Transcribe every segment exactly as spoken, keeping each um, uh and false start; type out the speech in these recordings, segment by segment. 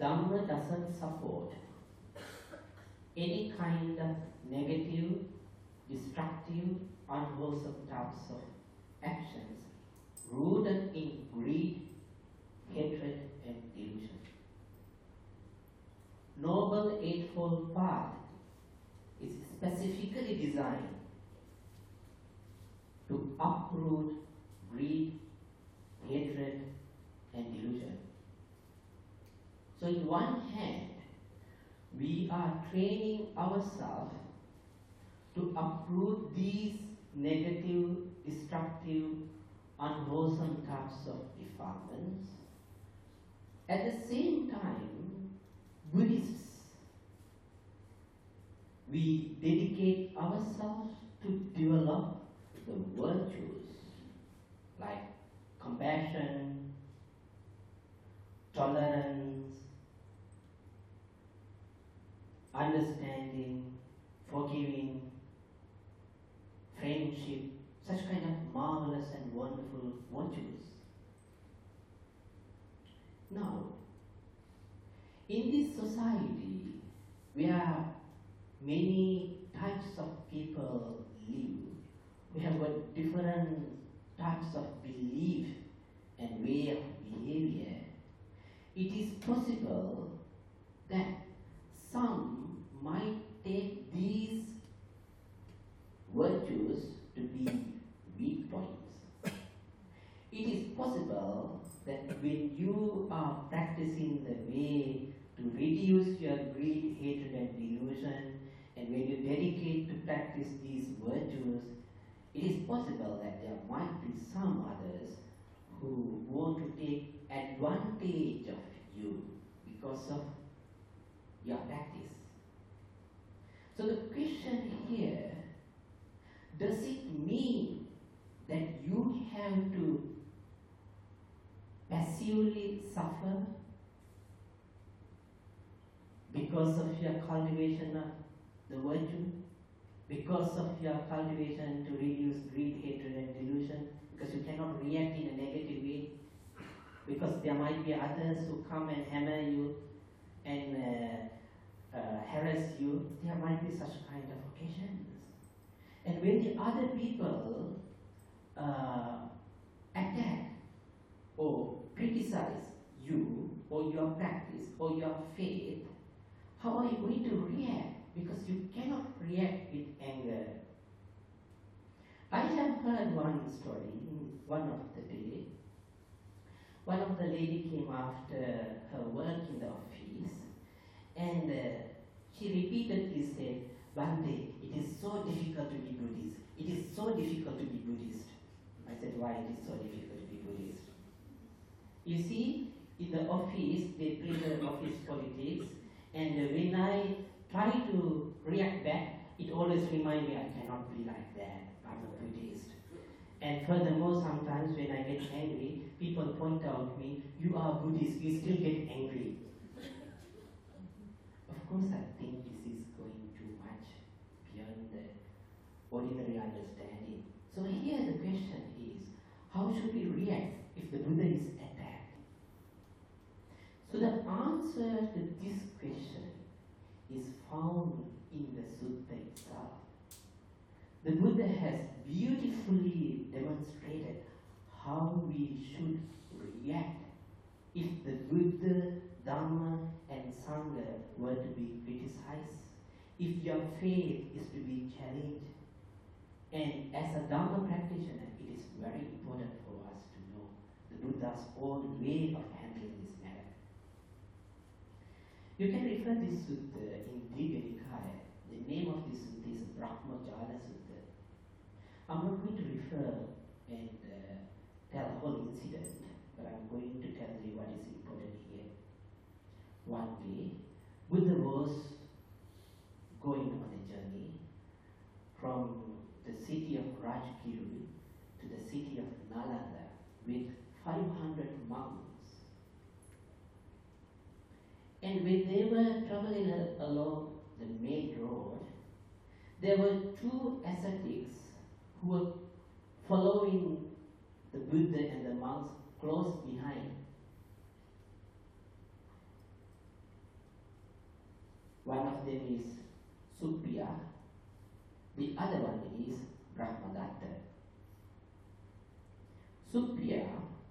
Dhamma doesn't support any kind of negative, destructive, unwholesome types of actions rooted in greed, hatred and delusion. Noble Eightfold Path is specifically designed to uproot greed, hatred and delusion. So in one hand, we are training ourselves to uproot these negative, destructive, unwholesome types of defilements. At the same time, Buddhists, we dedicate ourselves to develop the virtues like compassion, tolerance, understanding, forgiving, friendship, such kind of marvelous and wonderful virtues. Now, in this society where many types of people live, we have got different types of belief and way of behavior. It is possible that some might take these virtues to be weak points. It is possible that when you are practicing the way to reduce your greed, hatred and delusion, and when you dedicate to practice these virtues, it is possible that there might be some others who want to take advantage of you because of your practice. So the question here, does it mean that you have to passively suffer because of your cultivation of the virtue? Because of your cultivation to reduce greed, hatred and delusion? Because you cannot react in a negative way? Because there might be others who come and hammer you and uh, uh, harass you. There might be such kind of occasions. And when the other people uh, attack or criticize you or your practice or your faith, how are you going to react? Because you cannot react with anger. I have heard one story in one of the day. One of the lady came after her work in the office and uh, she repeatedly said, Bhante, it is so difficult to be Buddhist. It is so difficult to be Buddhist. I said, why it is so difficult to be Buddhist? You see, in the office, they play the office politics, and when I try to react back, it always reminds me I cannot be like that. I'm a Buddhist. And furthermore, sometimes when I get angry, people point out to me, you are Buddhist, you still get angry. Of course, I think this is going too much beyond the ordinary understanding. So here the question is, how should we react if the Buddha is attacked? So the answer to this question is found in the sutta itself. The Buddha has beautifully demonstrated how we should react if the Buddha, Dhamma and Sangha were to be criticized, if your faith is to be challenged. And as a Dhamma practitioner, it is very important for us to know the Buddha's own way of handling this matter. You can refer this sutta in Digha Nikaya. The name of this sutta is Brahmajala Sutta. I'm not going to refer and uh, tell the whole incident, but I'm going to tell you what is important here. One day, Buddha was going on a journey from the city of Rajgiri to the city of Nalanda with five hundred monks. And when they were traveling along the main road, there were two ascetics who were following the Buddha and the monks close behind. of them is Supriya, the other one is Brahmadatta. Supriya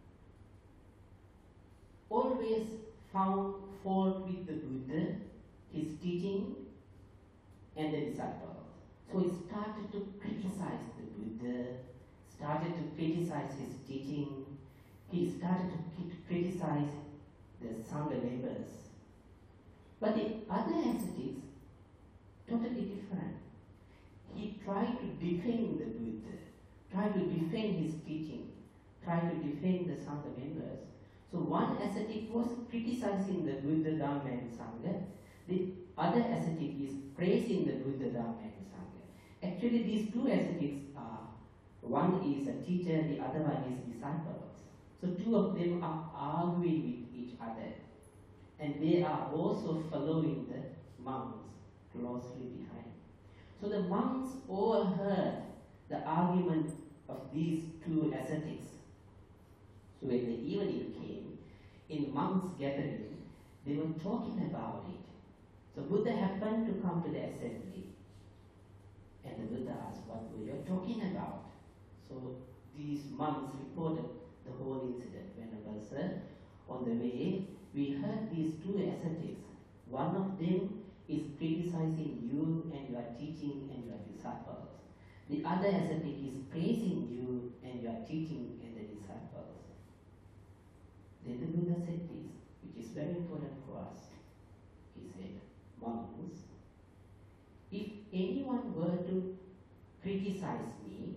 always found fault with the Buddha, his teaching, and the disciples. So he started to criticize the Buddha, started to criticize his teaching, he started to criticize the Sangha members. But the other ascetics, totally different. He tried to defend the Buddha, tried to defend his teaching, tried to defend the Sangha members. So one ascetic was criticizing the Buddha, Dhamma and Sangha. The other ascetic is praising the Buddha, Dhamma and Sangha. Actually these two ascetics are, one is a teacher, the other one is disciples. So two of them are arguing with each other. And they are also following the monks closely behind. So the monks overheard the argument of these two ascetics. So when the evening came, in monks' gathering, they were talking about it. So Buddha happened to come to the assembly. And the Buddha asked, what were you talking about? So these monks reported the whole incident. Venerable Sir, on the way, we heard these two ascetics. One of them is criticizing you and your teaching and your disciples. The other ascetic is praising you and your teaching and the disciples. Then the Buddha said this, which is very important for us. He said, monks, if anyone were to criticize me,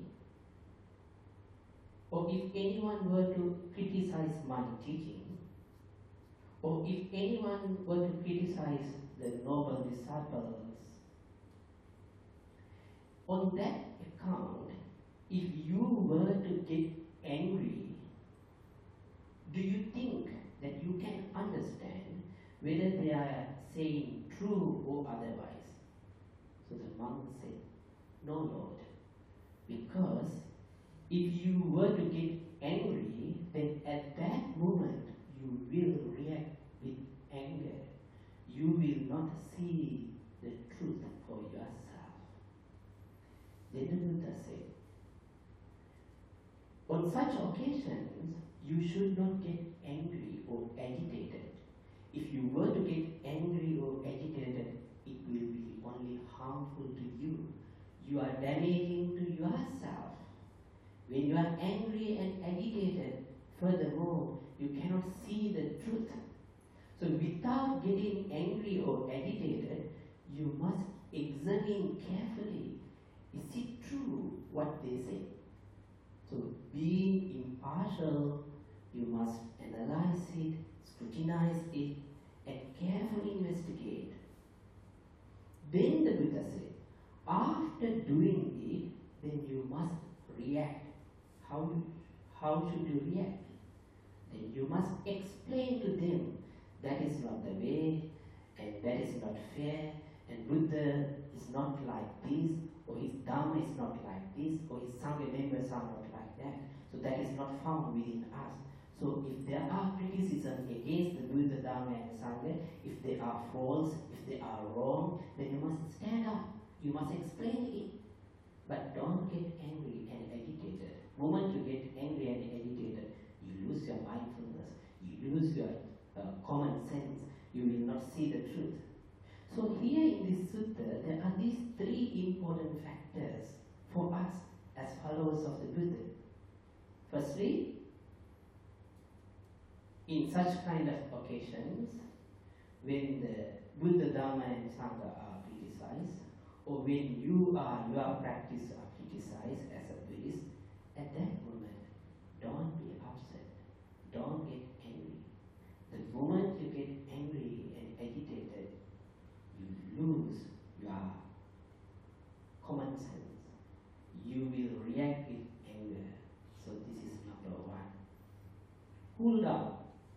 or if anyone were to criticize my teaching, or if anyone were to criticize the noble disciples, on that account, if you were to get angry, do you think that you can understand whether they are saying true or otherwise? So the monk said, no, Lord, because if you were to get angry, then at that moment you will react with anger. You will not see the truth for yourself. Then the Buddha said, on such occasions, you should not get angry or agitated. If you were to get angry or agitated, it will be only harmful to you. You are damaging to yourself. When you are angry and agitated, furthermore, you cannot see the truth. So without getting angry or agitated, you must examine carefully. Is it true what they say? So being impartial, you must analyze it, scrutinize it, and carefully investigate. Then the Buddha said, after doing it, then you must react. How, how should you react? Then you must explain to them that is not the way, and that is not fair, and Buddha is not like this, or his Dhamma is not like this, or his Sangha members are not like that. So that is not found within us. So if there are criticisms against the Buddha, Dhamma and Sangha, if they are false, if they are wrong, then you must stand up. You must explain it. But don't get angry and agitated. The moment you get angry and agitated, you lose your mindfulness, you lose your uh, common sense, you will not see the truth. So here in this sutta, there are these three important factors for us as followers of the Buddha. Firstly, in such kind of occasions, when the Buddha, Dhamma and Sangha are criticized, or when you are, your practice are criticized as a Buddhist, at that moment, don't be upset, don't get angry. The moment you get angry and agitated, you lose your common sense. You will react with anger. So this is number one. Cool down.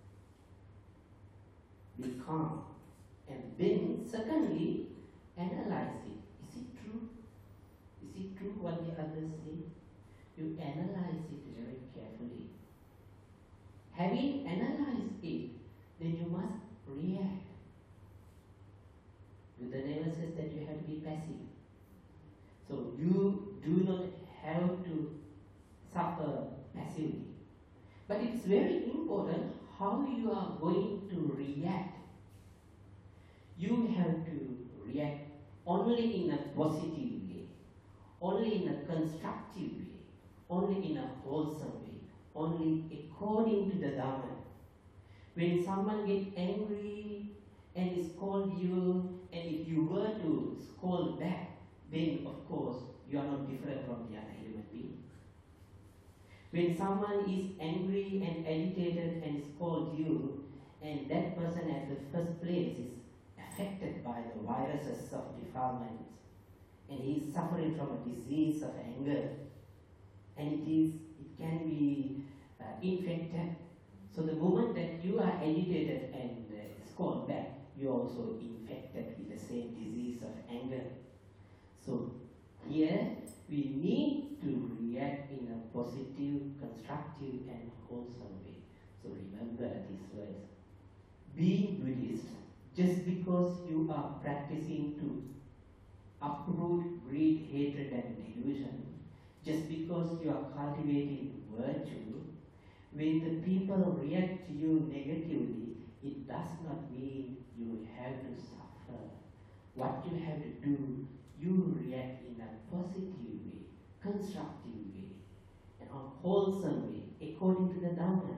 Be calm. And then secondly, analyze it. Is it true? Is it true what the others say? You analyze it very carefully. Having analyzed it, then you must react. Buddha never very important how you are going to react. You have to react only in a positive way, only in a constructive way, only in a wholesome way, only according to the Dhamma. When someone gets angry and scold you, and if you were to scold back, then of course you are not different from the other human being. When someone is angry and agitated and scolds you, and that person at the first place is affected by the viruses of defilement, and he is suffering from a disease of anger, and it is it can be uh, infected. So the moment that you are agitated and uh, scold back, you are also infected with the same disease of anger. So here we need to react in a positive, constructive, and wholesome way. So remember these words. Being Buddhist, just because you are practicing to uproot greed, hatred, and delusion, just because you are cultivating virtue, when the people react to you negatively, it does not mean you have to suffer. What you have to do, you react in a positive way, constructive way, and a wholesome way, according to the Dhamma.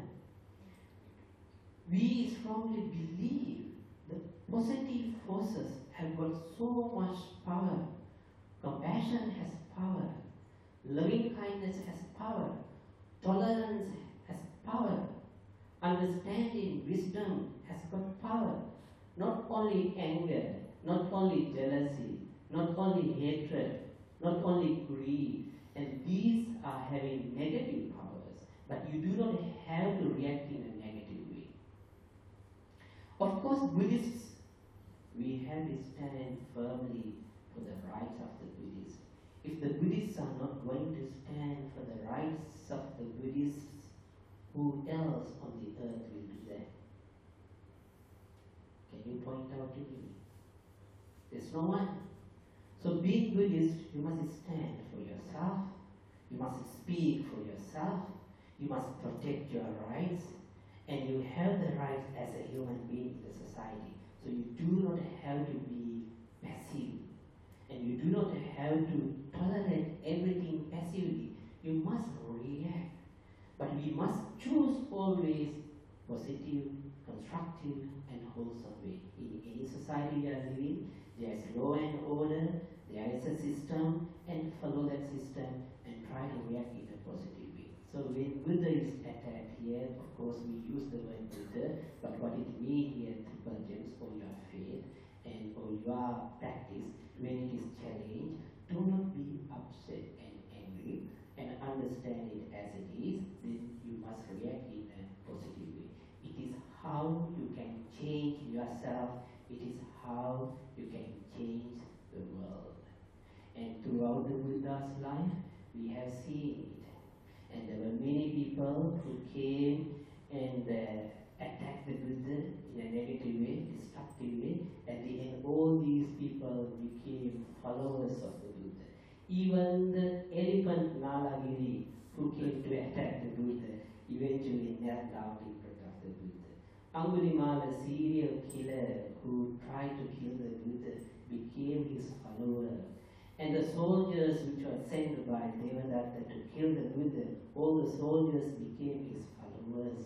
We strongly believe the positive forces have got so much power. Compassion has power. Loving kindness has power. Tolerance has power. Understanding, wisdom has got power. Not only anger, not only jealousy, not only hatred, not only greed, and these are having negative powers, but you do not have to react in a negative way. Of course, Buddhists, we have to stand firmly for the rights of the Buddhists. If the Buddhists are not going to stand for the rights of the Buddhists, who else on the earth will do that? Can you point out to me? There's no one. So being Buddhist, you must stand for yourself, you must speak for yourself, you must protect your rights, and you have the rights as a human being in the society. So you do not have to be passive, and you do not have to tolerate everything passively. You must react. But we must choose always positive, constructive, and wholesome way. In any society we are living, there is law and order, there is a system, and follow that system and try to react in a positive way. So when Buddha is attacked here, of course we use the word Buddha, but what it means here, triple gems, or your faith and or your practice, when it is challenged, do not be upset and angry, and understand it as it is, then you must react in a positive way. It is how you can change yourself, it is how you can change the world. And throughout the Buddha's life, we have seen it. And there were many people who came and uh, attacked the Buddha in a negative way, destructive way. At the end, all these people became followers of the Buddha. Even the elephant Nalagiri, who came to attack the Buddha, eventually knelt down in front of the Buddha. Angulimala, a serial killer who tried to kill the Buddha, became his follower. And the soldiers which were sent by Devadatta to kill the Buddha, all the soldiers became his followers.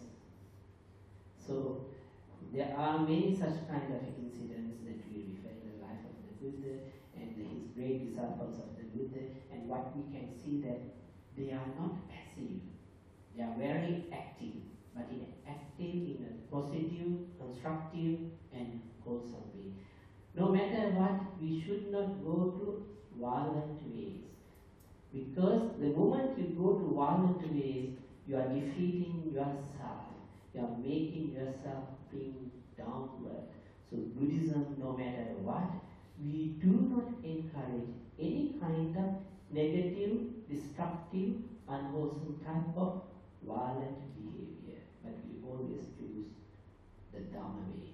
So there are many such kind of incidents that we refer in the life of the Buddha and his great disciples of the Buddha, and what we can see that they are not passive, they are very active, but in active in a positive, constructive, and wholesome way. No matter what, we should not go to violent ways, because the moment you go to violent ways, you are defeating yourself, you are making yourself being downward. So Buddhism, no matter what, we do not encourage any kind of negative, destructive, unwholesome type of violent behavior, but we always choose the Dhamma way.